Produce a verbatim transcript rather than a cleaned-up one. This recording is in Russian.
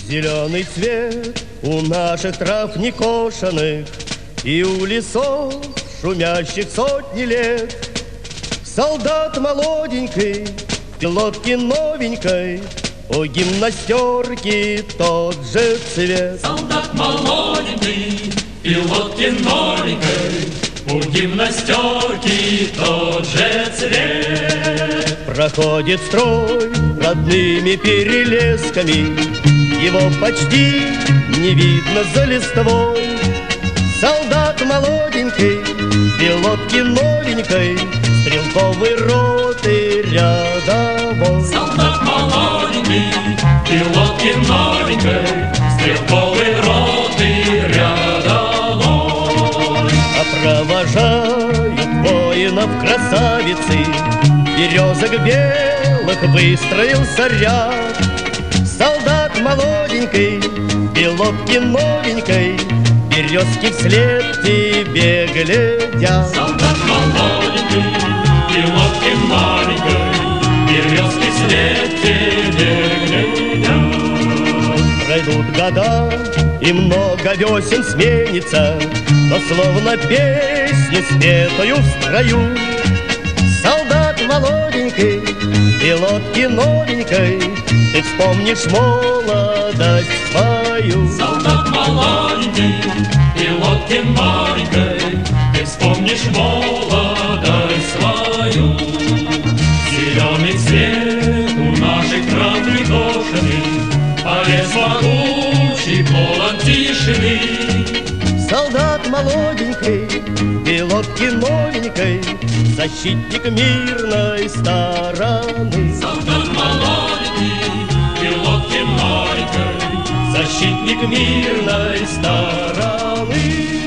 Зеленый цвет у наших трав некошенных и у лесов, шумящих сотни лет. Солдат молоденький, в пилотке новенькой, у гимнастерки тот же цвет. Солдат молоденький, в пилотке новенькой, у гимнастерки тот же цвет. Проходит строй родными перелесками, его почти не видно за листвой. Солдат молоденький, в пилотке новенькой, стрелковой роты рядовой. Солдат молоденький, в пилотке новенькой, стрелковой роты рядовой. А провожают воинов красавицы, березок белых выстроился ряд. Солдат молоденький, в пилотке новенькой, березки вслед тебе глядят. Солдат молоденький, в пилотке новенькой, березки вслед тебе глядят. Пройдут года, и много весен сменится, но словно песню спетую в строю. Солдат молоденький, в пилотке новенькой, ты вспомнишь молодость свою. Солдат молоденький, в пилотке новенькой, ты вспомнишь молодость свою. Зеленый цвет у наших трав некошенных, а лес могучий, полон тишины. Солдат молоденький, в пилотке новенькой, защитник мирной стороны. Солдат молоденький, в пилотке новенькой, Защитник мирной стороны.